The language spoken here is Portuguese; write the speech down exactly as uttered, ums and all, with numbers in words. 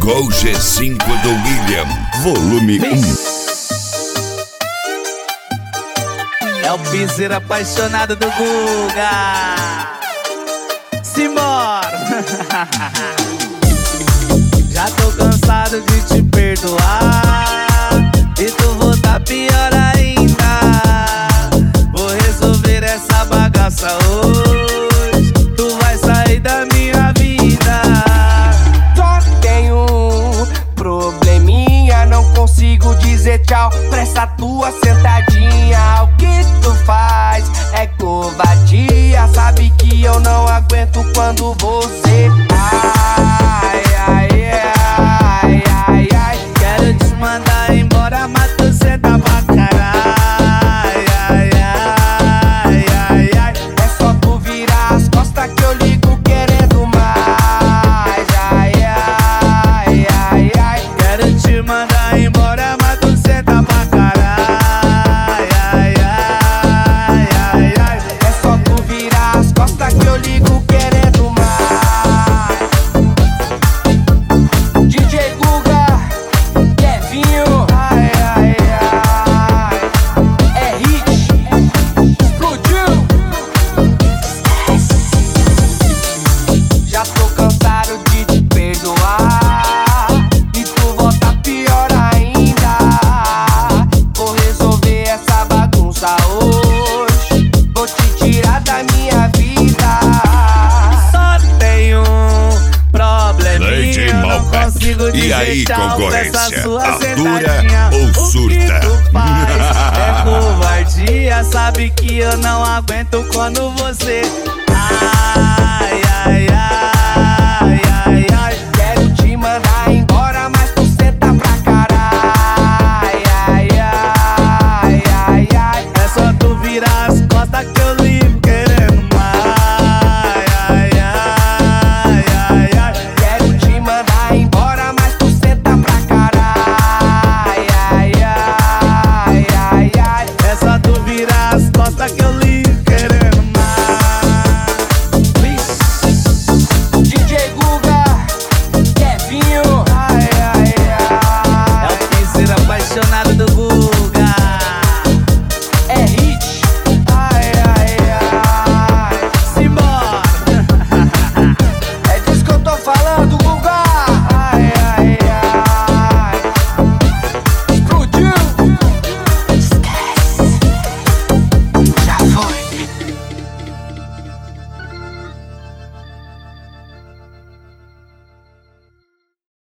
Tocou o G cinco do William, volume um. É o piseiro apaixonado do Guga. Simbora! Já tô cansado de te perdoar e tu voltar pior ainda. Vou resolver essa bagaça hoje. Tu vai sair da minha vida. Só tenho um probleminha, não consigo dizer tchau pra essa tua sentadinha. O que tu faz é covardia. Sabe que eu não aguento quando você ai, ai, ai, ai, ai. Quero te mandar embora, mas tu senta pra caralho. Ai, ai, ai, ai. É só tu virar as costas que eu ligo querendo mais. Ai, ai, ai, ai. Quero te mandar embora, mas tu senta pra caralho. Ai, ai, ai, ai. É só tu virar as costas que eu ligo querendo mais. D J Guga, Kevinho, ai, ai, ai. É hit, explodiu. Já tô cansado de te perdoar e tu volta pior ainda. Vou resolver essa bagunça hoje. Vou te tirar da minha vida. Só tenho um probleminha, Lady eu não Malbec. consigo E dizer aí, tchau pra concorrência? essa sua Atura sentadinha. ou O que surta? tu faz é covardia. Sabe que eu não aguento quando você ai, ai, ai,